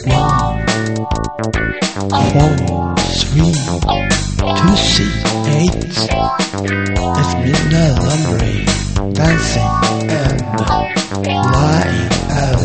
It's midnight laundry, dancing and lying out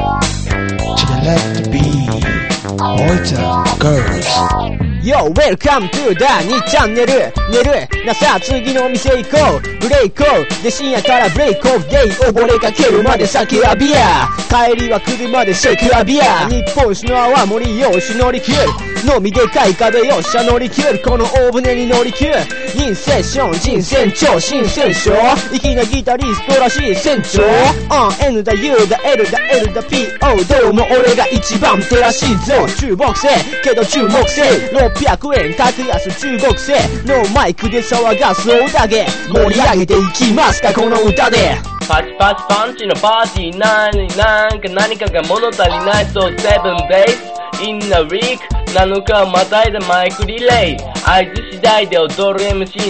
to the left beat, boys and girls. Yo, welcome to the 2チャンネル寝るなさあ次のお店行こうブレイクで深夜からブレイクオフデイ溺れかけるまで酒浴びや帰りは車でシェイク浴びや日本酒の泡盛よし乗り切る飲みでかい壁よっしゃ乗り切るこの大船に乗り切るインセッション人船長新船長粋なギタリストらしい船長N だ U だ L だ L だ PO どうも俺が一番手らしいぞ中国製けど注目せ600円格安中国製ノーマイクで騒がす大だけ盛り上げていきますかこの歌でパチパチパンチのパーティー何かが物足りないそう7 days in a week 7日をまたいだマイクリレイ合図次第で踊る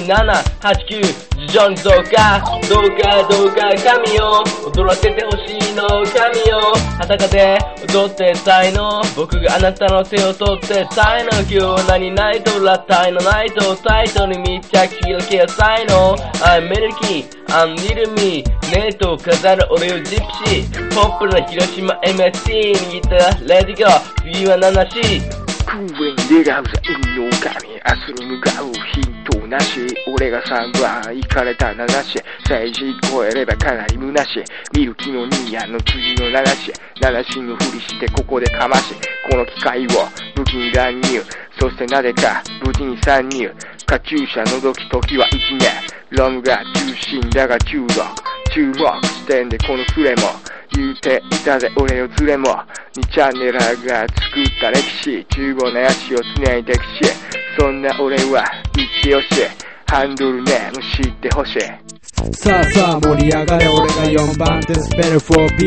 MC789 事情にどうか神よ踊らせてほしいの神よ裸で踊ってたいの僕があなたの手を取ってたいの今日は何ないとラタイのナイトタイトに密着キラキラさいの I'm Milky I'm Little Me ネットを飾る俺をジプシーポップな広島 MSC 握ったレディゴー次は7し空へに出がうざ意味の神明日に向かうヒントなし俺が3番行かれた7し政治超えればかなり虚しいミルキのニーヤの次の7し7しのふりしてここでかましこの機械を武器に乱入そしてなぜか無事に参入カチューシャ覗き時は1年ロムが中心だが中毒注目してんでこのフレも言うていたぜ俺のズレも2チャンネルが作った歴史15の足を常に歴史そんな俺は言ってよしハンドルネーム知ってほしいさあ盛り上がれ俺が4番でスペル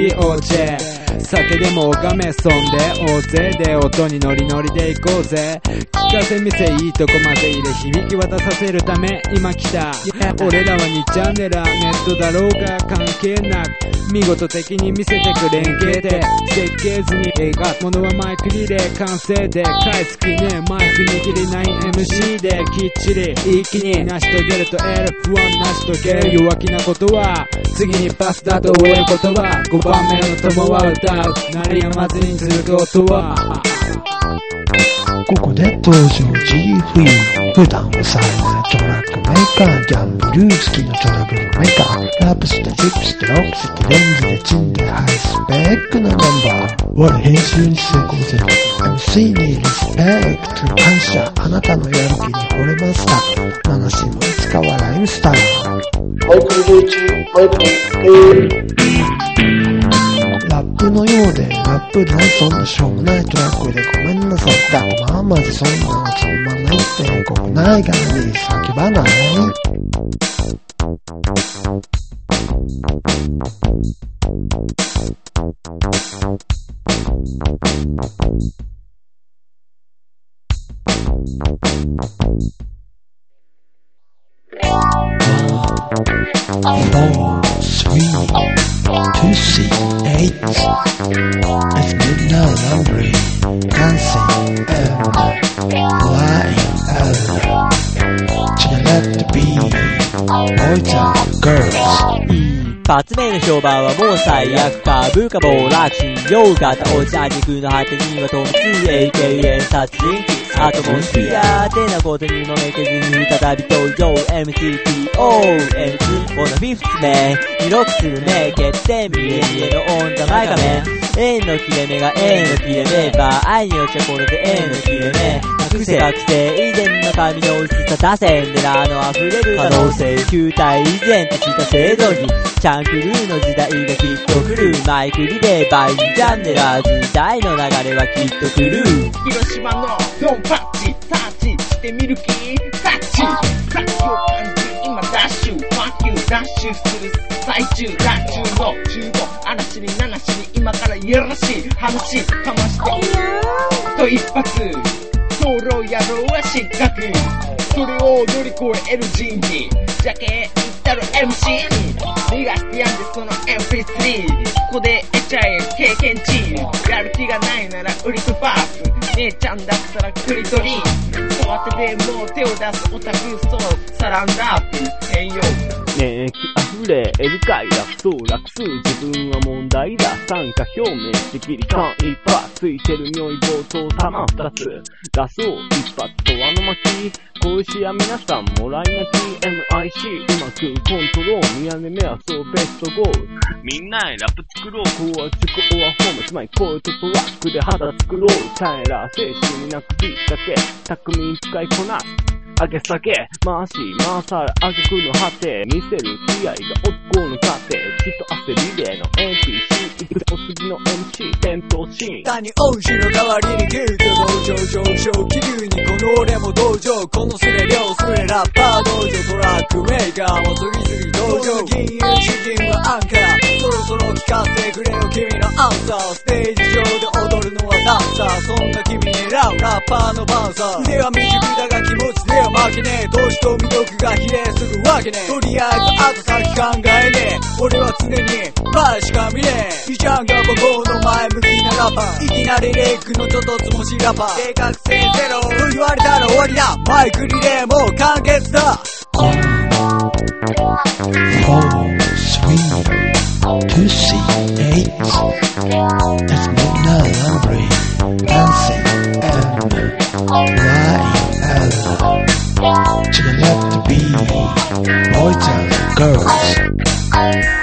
4POJ 酒でも拝めそんで大勢で音にノリノリで行こうぜ聞かせ見せいいとこまで入れ響き渡させるため今来た俺らは2チャンネルネットだろうが関係なく見事的に見せてく連携で設計図に描くものはマイクリレー完成で返す気ねマイク握り 9MC できっちり一気に成し遂げると L1 成し遂げる弱気なことは次にパスだと終えることは5番目の友は歌う鳴りやまずに続く音はここで登場 G-Free 普段はさえないトラックメーカーギャンブル好きなトラブルメーカーラップしてジップしてロックしてレンズでチンでハイスペックなナンバー我編集に成功ぜ MC にリスペクト感謝あなたのやる気に惚れました話もいつかはライムスターマイクリレー中マイクリレーラップのようでラップないそんなしょうもないトラックでごめんなさいだまあまずそんなのつまんないって国内外に叫ばない4, 3, 2, 8 It's midnight laundry Dancing and lying out To the left beat Boys and girls 一発目の評判はもう最悪か部下暴落しようがたおじゃ肉の果てには突出 AKA 殺人鬼アトモスフィアてなことにもめけずに再び登場 MCTO MC このフィフス目広くする目欠点見え見えのオンザ前画面 A の切れ目が A の切れ目バー愛によっちゃこれで A の切れ目覚醒以前の髪の薄さ打線でラの溢れる可能性球体以前とした制度にチャンクルーの時代がきっと来るマイクリレーバインチャンネラー時代の流れはきっと来る広島のドンパッチタッチしてみる気タッチさっきを感じ今ダッシュファンキューダッシュする最中ダッ中の中の嵐に七しに今からいやらしい話かましてと一発ソロ野郎は失格それを乗り越える人事じゃけ言ったる MC に逃がしてやんでその MP3 ここでエちゃえ経験値。やる気がないならウリップバース。姉ちゃんだったらクリトリン。育てでもう手を出すオタクストーサランラップ変容。 免疫溢れる快楽そう楽数自分は問題だ参加表明しきり間一発ついてる尿意冒頭玉二つ出そう一発と巻き小石や皆さんもらい泣き MIC うまくコントロール宮根目はそうベストゴールみんなでラップ作ろうこうは自己オアフォームつまり声とトラックで肌作ろうチャイラー精神になくビートだけ巧みに使いこなす上げ下げ回し回され挙句の果て見せる気合が男の盾血と汗リレーの NPC 行くお次の MC 戦闘シーン谷恩師の代わりにギルド道場上昇気流にこの俺も道場このスレ量スレラッパー道場トラックメーカーも次々登場銀融主人はアンカーそろそろ聞かせてくれよ君のアンサーステージ上で踊るのはダンサーそんな君にラッパーのバウンサー腕は未熟だが気持ちでは負けねえ投資と魅力が比例するわけねえとりあえず後先考えねえ俺は常に前しか見ねえいちゃんが母校の前向きなラッパーいきなりレイクのちょっとつもしラッパー計画性ゼロと言われたら終わりだマイクリレーもう完結だ There's no hungry dancing and lying to the left to be boys and girls